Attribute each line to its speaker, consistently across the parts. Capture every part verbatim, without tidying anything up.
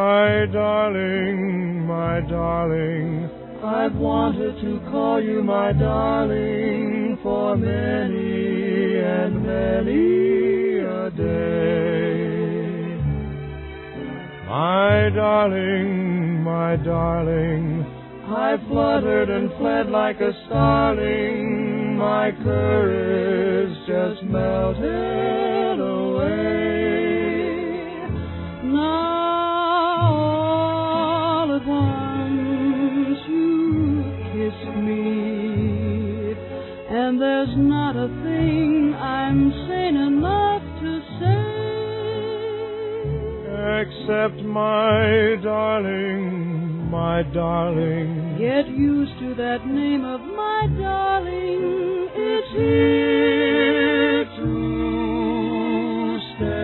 Speaker 1: My darling, my darling, I've wanted to call you my darling for many and many a day. My darling, my darling, I fluttered and fled like a starling. My courage just melted away. Now all at once you kiss me, and there's not a thing I'm sane enough to say, except my darling, my darling. Get used to that name of my darling. It's here to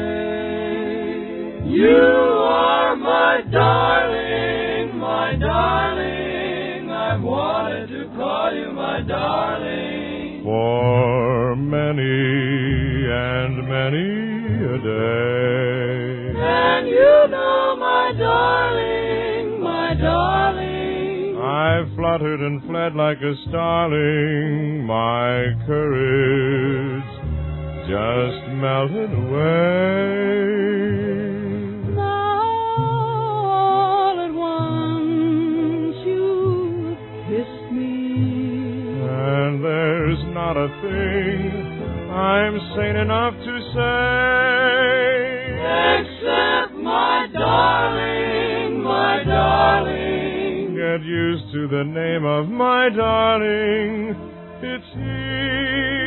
Speaker 1: stay. You are my darling, my darling. I've wanted to call you my darling for many and many a day. And you know, my darling, my darling, I fluttered and fled like a starling. My courage just melted away. Now all at once you kissed me, and there's not a thing I'm sane enough to say, except my darling, my darling. Get used to the name of my darling. It's here.